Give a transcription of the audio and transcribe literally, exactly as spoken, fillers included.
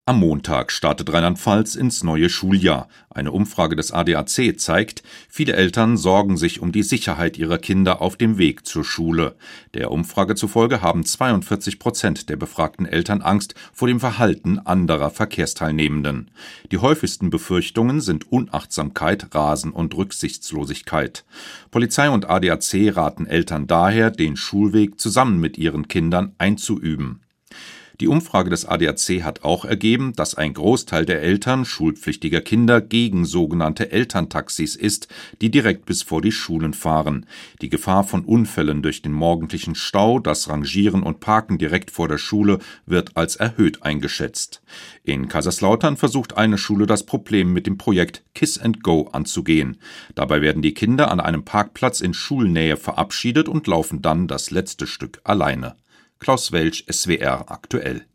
Am Montag startet Rheinland-Pfalz ins neue Schuljahr. Eine Umfrage des A D A C zeigt, viele Eltern sorgen sich um die Sicherheit ihrer Kinder auf dem Weg zur Schule. Der Umfrage zufolge haben zweiundvierzig Prozent der befragten Eltern Angst vor dem Verhalten anderer Verkehrsteilnehmenden. Die häufigsten Befürchtungen sind Unachtsamkeit, Rasen und Rücksichtslosigkeit. Polizei und A D A C raten Eltern daher, den Schulweg zusammen mit ihren Kindern einzuüben. Die Umfrage des A D A C hat auch ergeben, dass ein Großteil der Eltern schulpflichtiger Kinder gegen sogenannte Elterntaxis ist, die direkt bis vor die Schulen fahren. Die Gefahr von Unfällen durch den morgendlichen Stau, das Rangieren und Parken direkt vor der Schule wird als erhöht eingeschätzt. In Kaiserslautern versucht eine Schule das Problem mit dem Projekt Kiss and Go anzugehen. Dabei werden die Kinder an einem Parkplatz in Schulnähe verabschiedet und laufen dann das letzte Stück alleine. Klaus Welsch, S W R aktuell.